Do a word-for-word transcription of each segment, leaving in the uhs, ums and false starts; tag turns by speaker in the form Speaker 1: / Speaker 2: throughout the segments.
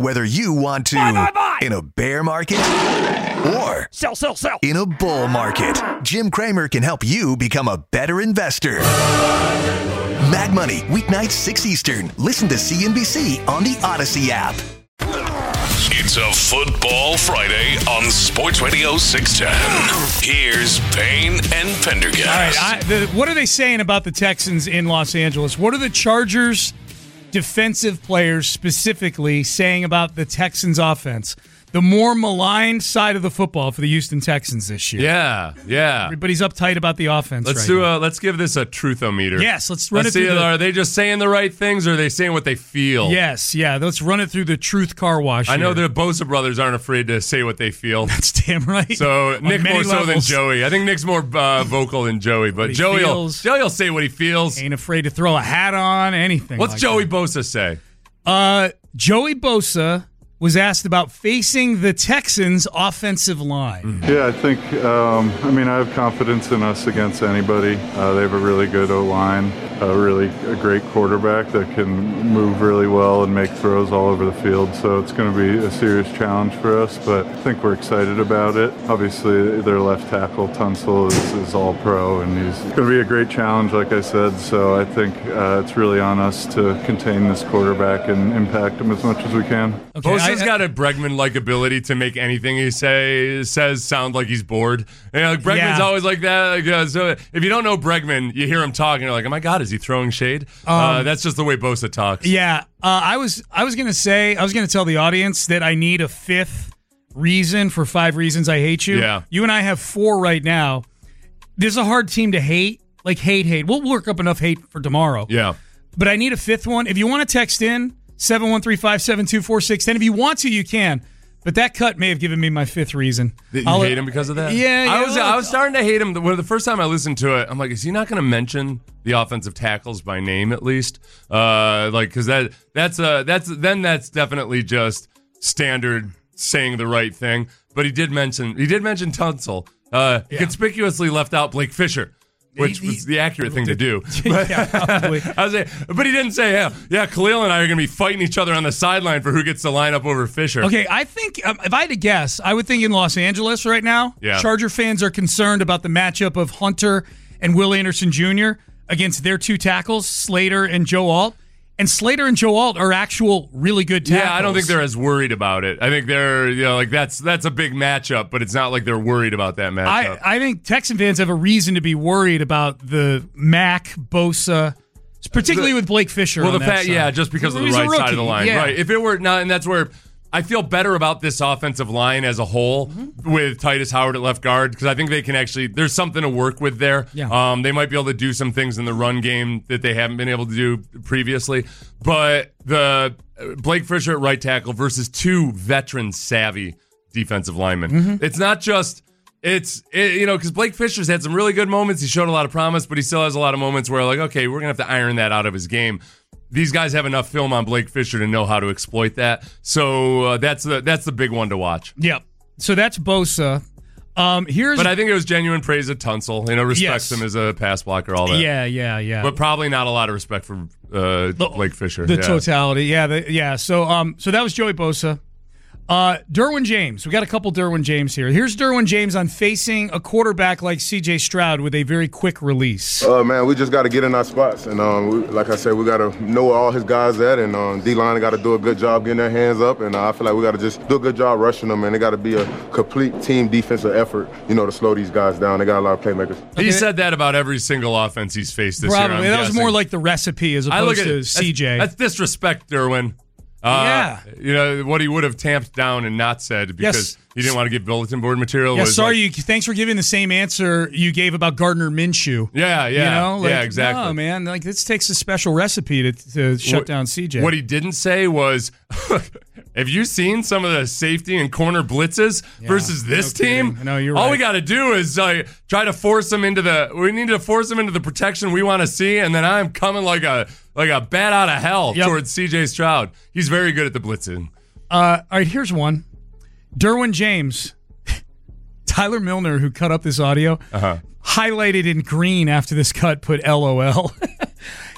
Speaker 1: Whether you want to
Speaker 2: buy, buy, buy.
Speaker 1: in a bear market or
Speaker 2: sell, sell, sell.
Speaker 1: in a bull market, Jim Cramer can help you become a better investor. Mag Money, weeknights six Eastern. Listen to C N B C on the Odyssey app.
Speaker 3: It's a Football Friday on Sports Radio six ten. Here's Payne and Pendergast.
Speaker 4: All right, I, the, what are they saying about the Texans in Los Angeles? What are the Chargers defensive players specifically saying about the Texans offense? The more maligned side of the football for the Houston Texans this year.
Speaker 5: Yeah, yeah.
Speaker 4: Everybody's uptight about the offense.
Speaker 5: Let's
Speaker 4: right
Speaker 5: do
Speaker 4: now.
Speaker 5: a. Let's give this a truthometer.
Speaker 4: Yes, let's run
Speaker 5: let's
Speaker 4: it
Speaker 5: see,
Speaker 4: through. The,
Speaker 5: are they just saying the right things, or are they saying what they feel?
Speaker 4: Yes, yeah. Let's run it through the truth car wash.
Speaker 5: I know
Speaker 4: here.
Speaker 5: the Bosa brothers aren't afraid to say what they feel.
Speaker 4: That's damn right.
Speaker 5: So
Speaker 4: On
Speaker 5: Nick
Speaker 4: many
Speaker 5: more so than
Speaker 4: levels.
Speaker 5: Joey. I think Nick's more uh, vocal than Joey, but
Speaker 4: he
Speaker 5: Joey will,
Speaker 4: feels.
Speaker 5: Joey will say what he feels.
Speaker 4: Ain't afraid to throw a hat on, anything.
Speaker 5: What's
Speaker 4: like
Speaker 5: Joey
Speaker 4: that.
Speaker 5: Bosa say?
Speaker 4: Uh, Joey Bosa was asked about facing the Texans' offensive line.
Speaker 6: Yeah, I think, um, I mean, I have confidence in us against anybody. Uh, they have a really good O-line, a really a great quarterback that can move really well and make throws all over the field. So it's going to be a serious challenge for us, but I think we're excited about it. Obviously, their left tackle, Tunsil, is, is all pro, and he's going to be a great challenge, like I said. So I think uh, it's really on us to contain this quarterback and impact him as much as we can.
Speaker 4: Okay,
Speaker 5: Bosa's
Speaker 4: I-
Speaker 5: got a Bregman-like ability to make anything he say says sound like he's bored. You know, like Bregman's
Speaker 4: Yeah.
Speaker 5: always like that. Like, uh, so if you don't know Bregman, you hear him talking, you're like, oh my God, is he throwing shade?
Speaker 4: Um,
Speaker 5: uh, that's just the way Bosa talks.
Speaker 4: Yeah, uh, I was I was gonna say I was gonna tell the audience that I need a fifth reason for five reasons I hate you.
Speaker 5: Yeah.
Speaker 4: You and I have four right now. This is a hard team to hate, like hate, hate. We'll work up enough hate for tomorrow.
Speaker 5: Yeah.
Speaker 4: But I need a fifth one. If you want to text in seven one three five seven two four six one zero, if you want to, you can. But that cut may have given me my fifth reason.
Speaker 5: That you
Speaker 4: I'll-
Speaker 5: hate him because of that?
Speaker 4: Yeah,
Speaker 5: I
Speaker 4: yeah,
Speaker 5: was
Speaker 4: well,
Speaker 5: I was starting to hate him. The, when the first time I listened to it, I'm like, is he not going to mention the offensive tackles by name at least? Uh, like, because that that's uh that's then that's definitely just standard saying the right thing. But he did mention he did mention Tunsil. Uh, he
Speaker 4: Yeah.
Speaker 5: conspicuously left out Blake Fisher, which
Speaker 4: He- he-
Speaker 5: was the accurate thing to do. But,
Speaker 4: Yeah, probably.
Speaker 5: I was like, but he didn't say, yeah, yeah, Khalil and I are going to be fighting each other on the sideline for who gets to line up over Fisher.
Speaker 4: Okay, I think um, if I had to guess, I would think in Los Angeles right now,
Speaker 5: Yeah.
Speaker 4: Charger fans are concerned about the matchup of Hunter and Will Anderson Junior against their two tackles, Slater and Joe Alt. And Slater and Joe Alt are actual really good tackles.
Speaker 5: Yeah, I don't think they're as worried about it. I think they're, you know, like that's that's a big matchup, but it's not like they're worried about that matchup.
Speaker 4: I, I think Texan fans have a reason to be worried about the Mac, Bosa, particularly
Speaker 5: The-
Speaker 4: with Blake Fisher.
Speaker 5: well,
Speaker 4: on
Speaker 5: the
Speaker 4: that
Speaker 5: fact,
Speaker 4: side.
Speaker 5: yeah, just because of the
Speaker 4: He's a
Speaker 5: right side of the
Speaker 4: rookie,
Speaker 5: line,
Speaker 4: yeah.
Speaker 5: right? If it were not, and that's where I feel better about this offensive line as a whole with Titus Howard at left guard because I think they can actually. There's something to work with there.
Speaker 4: Yeah.
Speaker 5: Um, they might be able to do some things in the run game that they haven't been able to do previously. But the uh, Blake Fisher at right tackle versus two veteran savvy defensive linemen.
Speaker 4: Mm-hmm.
Speaker 5: It's not just. It's, it, you know, because Blake Fisher's had some really good moments. He showed a lot of promise, but he still has a lot of moments where, like, okay, we're going to have to iron that out of his game. These guys have enough film on Blake Fisher to know how to exploit that. So uh, that's the that's the big one to watch.
Speaker 4: Yep. So that's Bosa. Um, here's
Speaker 5: But I think it was genuine praise of Tunsil. You know, respects
Speaker 4: Yes.
Speaker 5: him as a pass blocker, all that.
Speaker 4: yeah, yeah, yeah.
Speaker 5: But probably not a lot of respect for uh, Blake Fisher.
Speaker 4: The
Speaker 5: yeah.
Speaker 4: totality, yeah, the, yeah. So, um, so that was Joey Bosa. Uh, Derwin James. We got a couple Derwin James here. Here's Derwin James on facing a quarterback like C J Stroud with a very quick release.
Speaker 7: Uh, man, we just got to get in our spots, and um, we, like I said, we got to know where all his guys at, and um, D-line got to do a good job getting their hands up, and uh, I feel like we got to just do a good job rushing them, and it got to be a complete team defensive effort, you know, to slow these guys down. They got a lot of playmakers.
Speaker 5: He said that about every single offense he's faced this
Speaker 4: Probably
Speaker 5: year. I'm
Speaker 4: that was
Speaker 5: guessing.
Speaker 4: more like the recipe as
Speaker 5: I look
Speaker 4: opposed
Speaker 5: at
Speaker 4: to C J.
Speaker 5: That's, that's disrespect, Derwin. Uh,
Speaker 4: Yeah.
Speaker 5: You know, what he would have tamped down and not said because
Speaker 4: Yes.
Speaker 5: he didn't want to give bulletin board material.
Speaker 4: yeah,
Speaker 5: was
Speaker 4: sorry.
Speaker 5: like,
Speaker 4: you, thanks for giving the same answer you gave about Gardner Minshew.
Speaker 5: Yeah, yeah.
Speaker 4: You know, like,
Speaker 5: yeah, exactly.
Speaker 4: No, man, like this takes a special recipe to, to shut
Speaker 5: What-
Speaker 4: down C J.
Speaker 5: What he didn't say was, have you seen some of the safety and corner blitzes versus this
Speaker 4: no
Speaker 5: team?
Speaker 4: kidding. No, you're
Speaker 5: All
Speaker 4: right.
Speaker 5: we got to do is uh, try to force them into the. We need to force them into the protection we want to see, and then I'm coming like a like a bat out of hell
Speaker 4: Yep.
Speaker 5: towards C J Stroud. He's very good at the blitzing.
Speaker 4: Uh, all right, here's one. Derwin James, Tyler Milner, who cut up this audio,
Speaker 5: Uh-huh.
Speaker 4: highlighted in green after this cut, put L O L.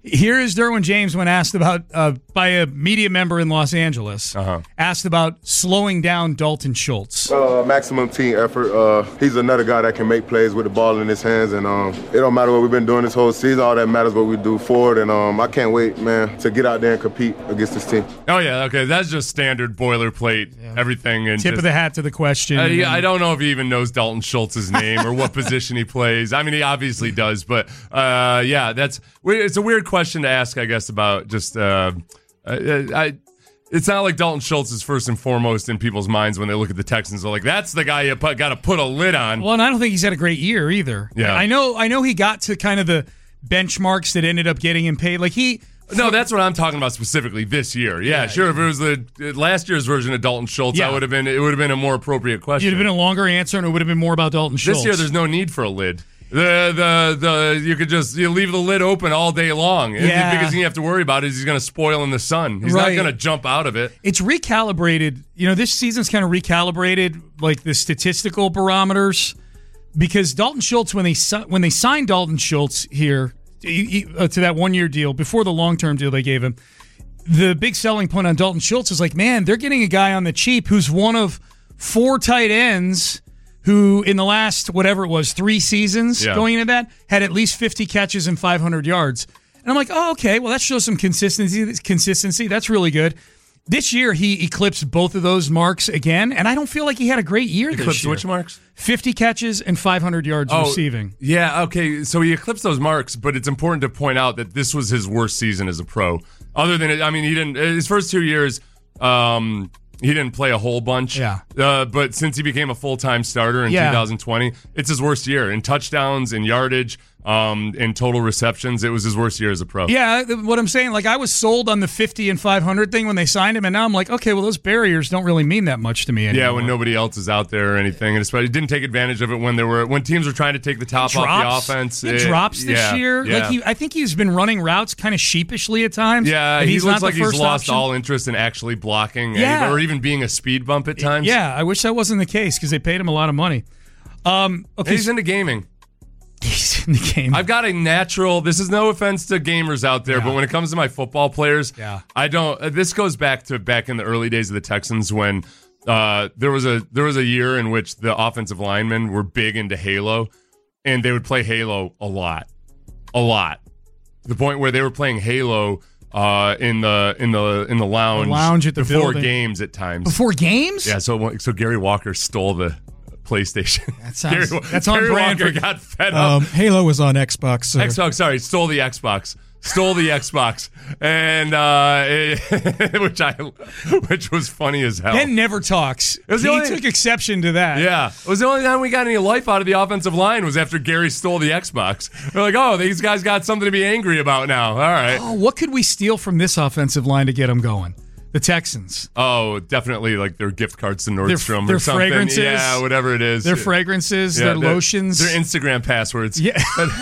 Speaker 4: Here is Derwin James when asked about, uh, by a media member in Los Angeles,
Speaker 5: uh-huh.
Speaker 4: asked about slowing down Dalton Schultz.
Speaker 7: Uh, maximum team effort. Uh, he's another guy that can make plays with the ball in his hands, and um, it don't matter what we've been doing this whole season. All that matters what we do forward, and um, I can't wait, man, to get out there and compete against this team.
Speaker 5: Oh, yeah, okay. That's just standard boilerplate, yeah. everything. And
Speaker 4: Tip
Speaker 5: just,
Speaker 4: of the hat to the question.
Speaker 5: Uh, yeah, I don't know if he even knows Dalton Schultz's name or what position he plays. I mean, he obviously does, but uh, yeah, that's it's a weird question to ask, I guess, about just uh, I, I it's not like Dalton Schultz is first and foremost in people's minds when they look at the Texans. They're like, that's the guy you got to put a lid on.
Speaker 4: Well, and I don't think he's had a great year either.
Speaker 5: Yeah,
Speaker 4: I know. I know he got to kind of the benchmarks that ended up getting him paid. Like he.
Speaker 5: No, that's what I'm talking about specifically this year. Yeah, yeah sure. If it was the last year's version of Dalton Schultz, yeah. I would have been. It would have been a more appropriate question.
Speaker 4: It'd have been a longer answer, and it would have been more about Dalton Schultz.
Speaker 5: This year, there's no need for a lid. The the the you could just you leave the lid open all day long.
Speaker 4: Yeah.
Speaker 5: The biggest thing you have to worry about is he's going to spoil in the sun. He's
Speaker 4: right.
Speaker 5: not going to jump out of it.
Speaker 4: It's recalibrated. You know, this season's kind of recalibrated, like the statistical barometers, because Dalton Schultz, when they when they signed Dalton Schultz here he, he, uh, to that one year deal before the long term deal they gave him, the big selling point on Dalton Schultz is like, man, they're getting a guy on the cheap who's one of four tight ends who in the last, whatever it was, three seasons yeah. going into that, had at least fifty catches and five hundred yards. And I'm like, oh, okay, well, that shows some consistency. Consistency. That's really good. This year, he eclipsed both of those marks again, and I don't feel like he had a great year
Speaker 5: eclipsed
Speaker 4: this year.
Speaker 5: Which marks?
Speaker 4: fifty catches and five hundred yards
Speaker 5: oh,
Speaker 4: receiving.
Speaker 5: Yeah, okay, so he eclipsed those marks, but it's important to point out that this was his worst season as a pro. Other than, I mean, he didn't, his first two years, um... he didn't play a whole bunch,
Speaker 4: yeah.
Speaker 5: Uh, but since he became a full-time starter in
Speaker 4: yeah.
Speaker 5: two thousand twenty, it's his worst year in touchdowns, in yardage, um, in total receptions. It was his worst year as a pro.
Speaker 4: Yeah, what I'm saying, like I was sold on the fifty and five hundred thing when they signed him, and now I'm like, okay, well those barriers don't really mean that much to me anymore.
Speaker 5: Yeah, when nobody else is out there or anything, and especially didn't take advantage of it when there were when teams were trying to take the top
Speaker 4: drops,
Speaker 5: off the offense.
Speaker 4: He
Speaker 5: it,
Speaker 4: drops this
Speaker 5: yeah,
Speaker 4: year.
Speaker 5: Yeah.
Speaker 4: Like he, I think he's been running routes kind of sheepishly at times.
Speaker 5: Yeah,
Speaker 4: he's
Speaker 5: he looks
Speaker 4: not
Speaker 5: like
Speaker 4: the
Speaker 5: he's
Speaker 4: first
Speaker 5: lost
Speaker 4: option.
Speaker 5: all interest in actually blocking,
Speaker 4: yeah.
Speaker 5: any, or even being a speed bump at times.
Speaker 4: Yeah, I wish that wasn't the case because they paid him a lot of money. Um, okay,
Speaker 5: he's into gaming.
Speaker 4: He's in the game.
Speaker 5: I've got a natural. This is no offense to gamers out there,
Speaker 4: yeah.
Speaker 5: but when it comes to my football players,
Speaker 4: yeah.
Speaker 5: I don't. Uh, this goes back to back in the early days of the Texans when uh, there was a there was a year in which the offensive linemen were big into Halo, and they would play Halo a lot, a lot, to the point where they were playing Halo uh, in the in the in the lounge,
Speaker 4: the lounge at the
Speaker 5: before
Speaker 4: building.
Speaker 5: games at times.
Speaker 4: Before games,
Speaker 5: yeah. So so Gary Walker stole the PlayStation.
Speaker 4: That sounds,
Speaker 5: Gary,
Speaker 4: that's on
Speaker 5: Gary
Speaker 4: brand.
Speaker 5: Walker
Speaker 4: For,
Speaker 5: got fed
Speaker 2: um,
Speaker 5: up.
Speaker 2: Halo was on Xbox. So.
Speaker 5: Xbox, sorry, stole the Xbox. Stole the Xbox, and uh, it, which I, which was funny as hell.
Speaker 4: Ben never talks.
Speaker 5: was
Speaker 4: He
Speaker 5: the only-
Speaker 4: took exception to that.
Speaker 5: Yeah, it was the only time we got any life out of the offensive line was after Gary stole the Xbox. We're like, oh, these guys got something to be angry about now. All right.
Speaker 4: Oh, what could we steal from this offensive line to get them going? The Texans.
Speaker 5: Oh, definitely like their gift cards to Nordstrom
Speaker 4: their
Speaker 5: or something.
Speaker 4: fragrances.
Speaker 5: Yeah, whatever it is.
Speaker 4: Their fragrances,
Speaker 5: Yeah,
Speaker 4: their lotions.
Speaker 5: Their Instagram passwords.
Speaker 4: Yeah.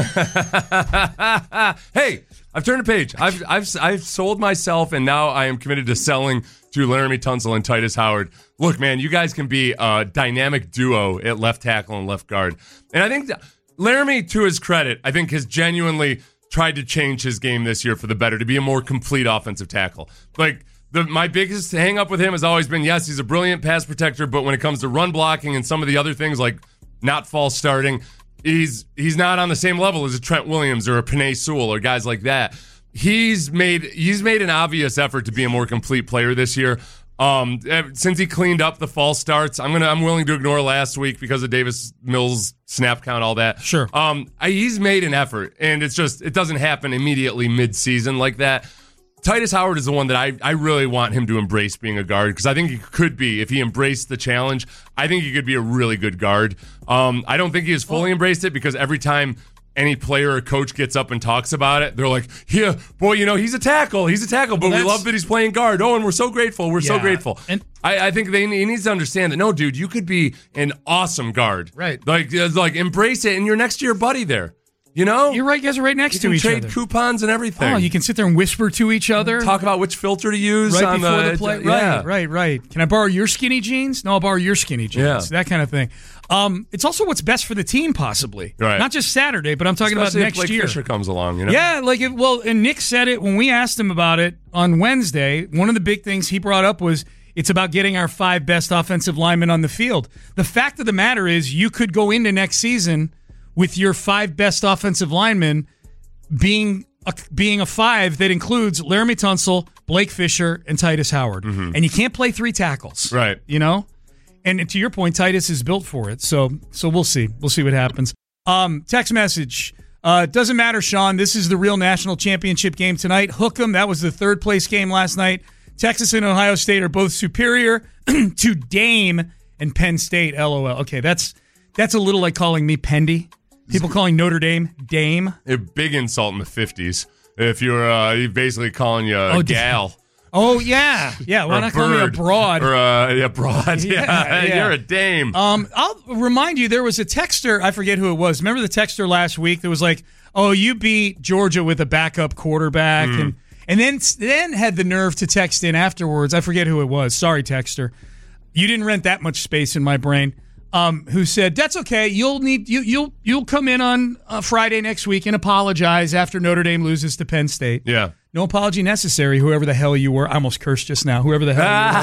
Speaker 5: Hey, I've turned a page. I've I've I've sold myself, and now I am committed to selling to Laramie Tunsil and Titus Howard. Look, man, you guys can be a dynamic duo at left tackle and left guard. And I think that Laramie, to his credit, I think has genuinely tried to change his game this year for the better, to be a more complete offensive tackle. Like, The, my biggest hang up with him has always been, yes, he's a brilliant pass protector, but when it comes to run blocking and some of the other things like not false starting, he's he's not on the same level as a Trent Williams or a Penei Sewell or guys like that. He's made he's made an obvious effort to be a more complete player this year. Um, since he cleaned up the false starts, I'm gonna I'm willing to ignore last week because of Davis Mills snap count, all that.
Speaker 4: Sure.
Speaker 5: Um, I, he's made an effort, and it's just it doesn't happen immediately mid-season like that. Titus Howard is the one that I, I really want him to embrace being a guard, because I think he could be, if he embraced the challenge, I think he could be a really good guard. Um, I don't think he has fully embraced it, because every time any player or coach gets up and talks about it, they're like, yeah, boy, you know, he's a tackle. He's a tackle, but
Speaker 4: Well,
Speaker 5: we love that he's playing guard. Oh, and we're so grateful. We're so
Speaker 4: Yeah.
Speaker 5: grateful.
Speaker 4: And-
Speaker 5: I, I think they, he needs to understand that, no, dude, you could be an awesome guard.
Speaker 4: Right.
Speaker 5: Like, like embrace it, and you're next to your buddy there. You know?
Speaker 4: You're right. You guys are right next
Speaker 5: you
Speaker 4: to
Speaker 5: can
Speaker 4: each
Speaker 5: trade
Speaker 4: other.
Speaker 5: coupons and everything.
Speaker 4: Oh, you can sit there and whisper to each other.
Speaker 5: Talk about which filter to use
Speaker 4: right
Speaker 5: on
Speaker 4: before
Speaker 5: the,
Speaker 4: the play.
Speaker 5: Yeah.
Speaker 4: Right, right, right. Can I borrow your skinny jeans? No, I'll borrow your skinny jeans.
Speaker 5: Yeah.
Speaker 4: That kind of thing. Um, it's also what's best for the team, possibly.
Speaker 5: Right.
Speaker 4: Not just Saturday, but I'm talking
Speaker 5: Especially
Speaker 4: about next
Speaker 5: if Blake
Speaker 4: year.
Speaker 5: Fisher comes along, you know?
Speaker 4: Yeah, like it, well, and Nick said it when we asked him about it on Wednesday. One of the big things he brought up was it's about getting our five best offensive linemen on the field. The fact of the matter is, you could go into next season with your five best offensive linemen being a, being a five that includes Laramie Tunsil, Blake Fisher, and Titus Howard. Mm-hmm. And you can't play three tackles.
Speaker 5: Right.
Speaker 4: You know? And to your point, Titus is built for it. So so we'll see. We'll see what happens. Um, text message. Uh, doesn't matter, Sean. This is the real national championship game tonight. Hook 'em. That was the third place game last night. Texas and Ohio State are both superior to Dame and Penn State. L O L. Okay, that's that's a little like calling me Pendy. People calling Notre Dame Dame.
Speaker 5: A big insult in the fifties. If you're uh, you're basically calling you a
Speaker 4: Oh,
Speaker 5: gal.
Speaker 4: Oh, yeah. Yeah, why not call me a broad?
Speaker 5: Or a yeah, broad. Yeah,
Speaker 4: Yeah, yeah.
Speaker 5: You're a dame.
Speaker 4: Um, I'll remind you, there was a texter, I forget who it was. Remember the texter last week that was like, oh, you beat Georgia with a backup quarterback.
Speaker 5: Mm.
Speaker 4: And and then, then had the nerve to text in afterwards. I forget who it was. Sorry, texter. You didn't rent that much space in my brain. Um, who said, that's okay. You'll need you you'll you'll come in on uh, Friday next week and apologize after Notre Dame loses to Penn State.
Speaker 5: Yeah.
Speaker 4: No apology necessary, whoever the hell you were. I almost cursed just now. Whoever the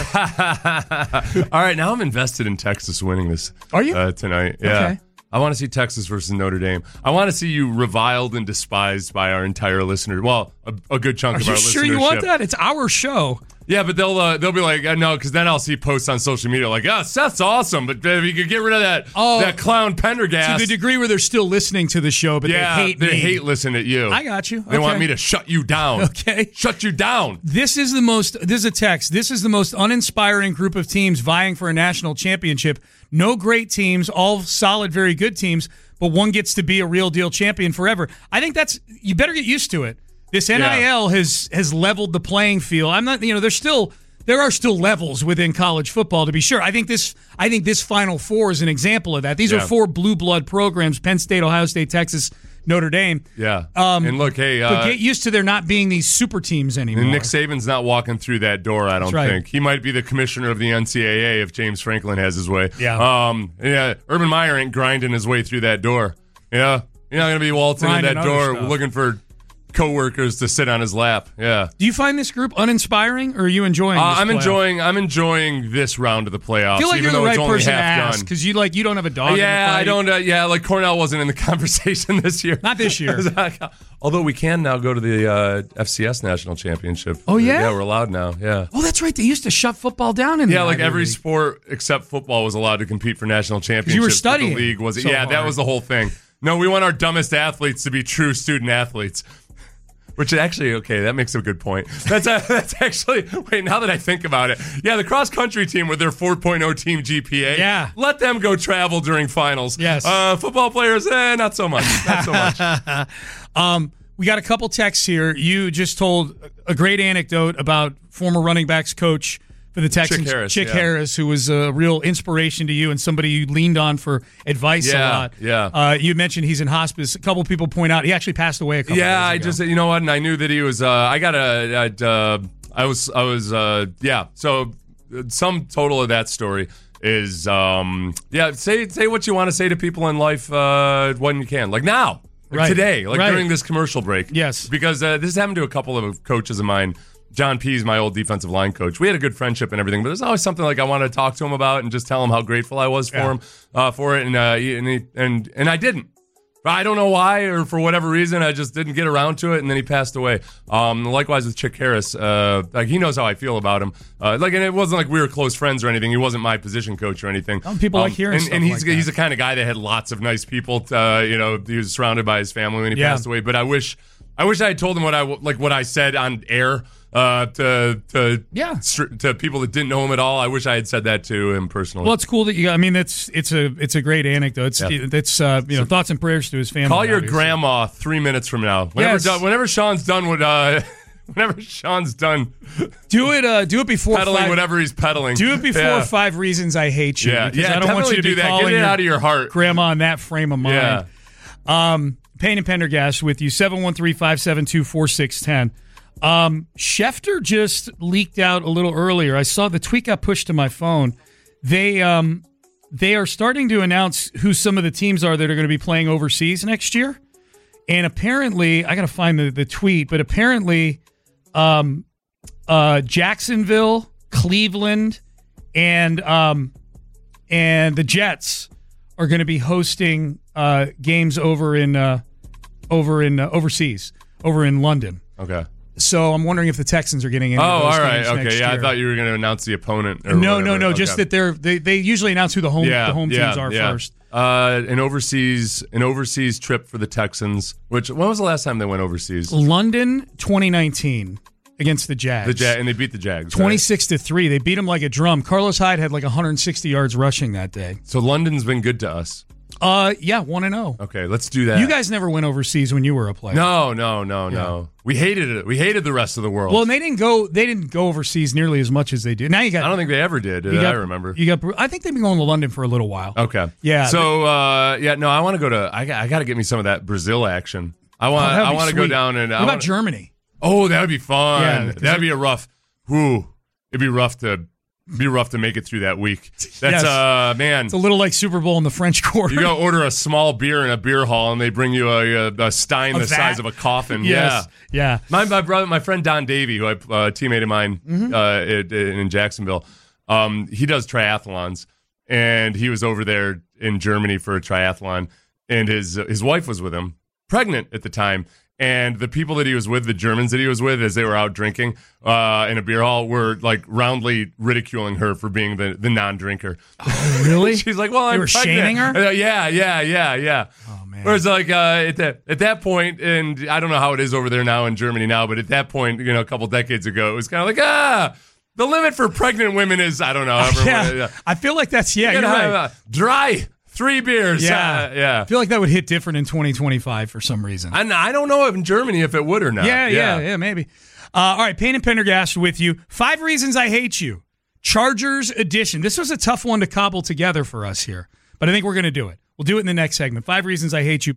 Speaker 4: hell you were.
Speaker 5: All right, now I'm invested in Texas winning this.
Speaker 4: Are you?
Speaker 5: Uh, tonight. Yeah.
Speaker 4: Okay.
Speaker 5: I want to see Texas versus Notre Dame. I want to see you reviled and despised by our entire listeners. Well, a, a good chunk
Speaker 4: Are
Speaker 5: of
Speaker 4: you
Speaker 5: our
Speaker 4: sure
Speaker 5: listenership.
Speaker 4: you want that? It's our show.
Speaker 5: Yeah, but they'll uh, they'll be like, uh, no, because then I'll see posts on social media like, oh, Seth's awesome, but if you could get rid of that
Speaker 4: Oh,
Speaker 5: that clown Pendergast.
Speaker 4: To the degree where they're still listening to the show, but
Speaker 5: yeah,
Speaker 4: they hate
Speaker 5: they
Speaker 4: me.
Speaker 5: hate listening to you.
Speaker 4: I got you.
Speaker 5: They want
Speaker 4: Okay.
Speaker 5: me to shut you down.
Speaker 4: Okay.
Speaker 5: Shut you down.
Speaker 4: This is the most, this is a text. This is the most uninspiring group of teams vying for a national championship. No great teams, all solid, very good teams, but one gets to be a real deal champion forever. I think that's, you better get used to it. This N I L
Speaker 5: Yeah.
Speaker 4: has has leveled the playing field. I'm not, you know, there's still, there are still levels within college football, to be sure. I think this I think this Final Four is an example of that. These
Speaker 5: Yeah.
Speaker 4: are four blue blood programs: Penn State, Ohio State, Texas, Notre Dame.
Speaker 5: Yeah.
Speaker 4: Um,
Speaker 5: and look, hey, uh,
Speaker 4: but get used to there not being these super teams anymore.
Speaker 5: and Nick Saban's not walking through that door, I don't
Speaker 4: That's right.
Speaker 5: think. He might be the commissioner of the N C double A if James Franklin has his way.
Speaker 4: Yeah.
Speaker 5: Um, yeah. Urban Meyer ain't grinding his way through that door. Yeah. You're not going to be waltzing in
Speaker 4: Grinding
Speaker 5: that
Speaker 4: other
Speaker 5: door
Speaker 4: stuff.
Speaker 5: looking for coworkers to sit on his lap. Yeah.
Speaker 4: Do you find this group uninspiring, or are you enjoying?
Speaker 5: Uh,
Speaker 4: this
Speaker 5: I'm
Speaker 4: playoff?
Speaker 5: enjoying. I'm enjoying this round of the playoffs.
Speaker 4: I feel like
Speaker 5: even
Speaker 4: you're the
Speaker 5: though
Speaker 4: right
Speaker 5: it's only
Speaker 4: person to
Speaker 5: half
Speaker 4: ask
Speaker 5: done.
Speaker 4: because you like you don't have a dog.
Speaker 5: Yeah,
Speaker 4: in the
Speaker 5: I
Speaker 4: fight.
Speaker 5: don't. Uh, yeah, like Cornell wasn't in the conversation this year.
Speaker 4: Not this year.
Speaker 5: Although we can now go to the uh, F C S national championship.
Speaker 4: Oh, yeah?
Speaker 5: yeah, we're allowed now. Yeah.
Speaker 4: Oh, that's right. They used to shut football down in the
Speaker 5: Yeah, like
Speaker 4: Ivy
Speaker 5: every
Speaker 4: League.
Speaker 5: sport except football was allowed to compete for national championships.
Speaker 4: you were
Speaker 5: but
Speaker 4: studying
Speaker 5: The league was
Speaker 4: so
Speaker 5: yeah, that
Speaker 4: hard.
Speaker 5: was the whole thing. No, we want our dumbest athletes to be true student athletes. Which actually, okay, that makes a good point. That's a, that's actually, wait, now that I think about it, yeah, the cross country team with their four point oh team G P A,
Speaker 4: Yeah.
Speaker 5: let them go travel during finals.
Speaker 4: Yes.
Speaker 5: Uh, football players, eh, not so much. Not so much.
Speaker 4: Um, we got a couple texts here. You just told a great anecdote about former running backs coach for the Texans,
Speaker 5: Chick Harris,
Speaker 4: Chick
Speaker 5: yeah.
Speaker 4: Harris, who was a real inspiration to you and somebody you leaned on for advice
Speaker 5: Yeah,
Speaker 4: a lot.
Speaker 5: yeah.
Speaker 4: Uh, you mentioned he's in hospice. A couple people point out he actually passed away a couple
Speaker 5: Yeah, I
Speaker 4: days ago.
Speaker 5: just you know what, and I knew that he was. Uh, I got a. I'd, uh, I was. I was. Uh, yeah. So, uh, some total of that story is. Um, yeah. Say say what you want to say to people in life uh, when you can, like now, like
Speaker 4: Right.
Speaker 5: today, like
Speaker 4: Right.
Speaker 5: during this commercial break.
Speaker 4: Yes.
Speaker 5: Because uh, this has happened to a couple of coaches of mine. John Pease, my old defensive line coach. We had a good friendship and everything, but there's always something like I wanted to talk to him about and just tell him how grateful I was for
Speaker 4: Yeah.
Speaker 5: him uh, for it, and uh, he, and, he, and and I didn't. I don't know why, or for whatever reason, I just didn't get around to it, and then he passed away. Um, likewise with Chick Harris, uh, like he knows how I feel about him. Uh, like, and it wasn't like we were close friends or anything. He wasn't my position coach or anything.
Speaker 4: Oh, people like hearing
Speaker 5: and,
Speaker 4: stuff
Speaker 5: and he's
Speaker 4: like that.
Speaker 5: he's the kind of guy that had lots of nice people. Uh, you know, he was surrounded by his family when he
Speaker 4: Yeah.
Speaker 5: passed away. But I wish, I wish I had told him what I like what I said on air. Uh, to to
Speaker 4: Yeah.
Speaker 5: to people that didn't know him at all, I wish I had said that to him personally.
Speaker 4: Well, it's cool that you. I mean, it's it's a it's a great anecdote. It's,
Speaker 5: Yeah.
Speaker 4: it's uh, you know thoughts and prayers to his family.
Speaker 5: Call your
Speaker 4: obviously.
Speaker 5: grandma three minutes from now. Whenever,
Speaker 4: Yes.
Speaker 5: done, whenever Sean's done with, uh, whenever Sean's done
Speaker 4: Do it. Uh, do it before
Speaker 5: peddling
Speaker 4: five,
Speaker 5: whatever he's peddling.
Speaker 4: Do it before
Speaker 5: yeah.
Speaker 4: five reasons I hate you.
Speaker 5: Yeah,
Speaker 4: because
Speaker 5: yeah,
Speaker 4: I don't want you to
Speaker 5: definitely
Speaker 4: be
Speaker 5: do that.
Speaker 4: calling
Speaker 5: Get it
Speaker 4: your
Speaker 5: out of your heart.
Speaker 4: grandma in that frame of mind.
Speaker 5: Yeah.
Speaker 4: Um, Payne and Pendergast with you, seven one three, five seven two, four six one zero. Um, Schefter just leaked out a little earlier. I saw the tweet got pushed to my phone. They um, they are starting to announce who some of the teams are that are going to be playing overseas next year. And apparently, I got to find the, the tweet, but apparently um, uh, Jacksonville, Cleveland, and um, and the Jets are going to be hosting uh, games over in uh, over in uh, overseas, over in London.
Speaker 5: Okay.
Speaker 4: So I'm wondering if the Texans are getting any
Speaker 5: oh,
Speaker 4: of those
Speaker 5: all right.
Speaker 4: games
Speaker 5: Okay,
Speaker 4: next
Speaker 5: yeah,
Speaker 4: year.
Speaker 5: I thought you were going to announce the opponent. Or
Speaker 4: no,
Speaker 5: whatever.
Speaker 4: no, no.
Speaker 5: Okay.
Speaker 4: Just that they're they, they usually announce who the home
Speaker 5: yeah,
Speaker 4: the home
Speaker 5: yeah,
Speaker 4: teams are
Speaker 5: yeah.
Speaker 4: first.
Speaker 5: Uh, an overseas an overseas trip for the Texans. Which when was the last time they went overseas?
Speaker 4: London, twenty nineteen against the Jags.
Speaker 5: The Jag and they beat the Jags.
Speaker 4: twenty-six to three. They beat them like a drum. Carlos Hyde had like one hundred sixty yards rushing that day.
Speaker 5: So London's been good to us.
Speaker 4: Uh, yeah, one and zero.
Speaker 5: Okay, let's do that.
Speaker 4: You guys never went overseas when you were a player.
Speaker 5: No, no, no, no. We hated it. We hated the rest of the world.
Speaker 4: Well, and they didn't go. They didn't go overseas nearly as much as they do. Now you got.
Speaker 5: I don't think they ever did.
Speaker 4: you
Speaker 5: that
Speaker 4: got,
Speaker 5: I remember.
Speaker 4: You got. I think they've been going to London for a little while.
Speaker 5: Okay.
Speaker 4: Yeah.
Speaker 5: So uh, yeah, no, I want to go to. I got. I got to get me some of that Brazil action. I want.
Speaker 4: Oh, that'd
Speaker 5: I
Speaker 4: be
Speaker 5: want to go
Speaker 4: sweet.
Speaker 5: down and.
Speaker 4: What
Speaker 5: I
Speaker 4: about
Speaker 5: wanna,
Speaker 4: Germany?
Speaker 5: Oh, that would be fun.
Speaker 4: Yeah,
Speaker 5: That'd be a rough. Whoo, it'd be rough to. Be rough to make it through that week. That's
Speaker 4: Yes.
Speaker 5: uh man.
Speaker 4: It's a little like Super Bowl in the French Quarter.
Speaker 5: You go order a small beer in a beer hall, and they bring you a, a, a stein
Speaker 4: A
Speaker 5: the
Speaker 4: vat.
Speaker 5: size of a coffin.
Speaker 4: Yes. Yeah.
Speaker 5: My my brother, my friend Don Davey, who I uh, teammate of mine
Speaker 4: Mm-hmm.
Speaker 5: uh, in, in Jacksonville, um, he does triathlons, and he was over there in Germany for a triathlon, and his his wife was with him, pregnant at the time. And the people that he was with, the Germans that he was with, as they were out drinking uh, in a beer hall, were like roundly ridiculing her for being the, the non-drinker.
Speaker 4: Oh, really?
Speaker 5: She's like, "Well, I'm
Speaker 4: They were
Speaker 5: pregnant."
Speaker 4: shaming her?
Speaker 5: Uh, yeah, yeah, yeah, yeah.
Speaker 4: Oh man.
Speaker 5: Whereas, like uh, at that at that point, and I don't know how it is over there now in Germany now, but at that point, you know, a couple decades ago, it was kind of like, ah, the limit for pregnant women is I don't know. However,
Speaker 4: yeah.
Speaker 5: what-
Speaker 4: I feel like that's yeah.
Speaker 5: you
Speaker 4: You're
Speaker 5: gotta have,
Speaker 4: right.
Speaker 5: uh, dry three beers.
Speaker 4: Yeah.
Speaker 5: Uh, yeah.
Speaker 4: I feel like that would hit different in twenty twenty-five for some reason.
Speaker 5: I, I don't know if in Germany if it would or not.
Speaker 4: Yeah, yeah, yeah, maybe. Uh, all right, Payne and Pendergast with you. Five Reasons I Hate You. Chargers edition. This was a tough one to cobble together for us here, but I think we're going to do it. We'll do it in the next segment. Five Reasons I Hate You.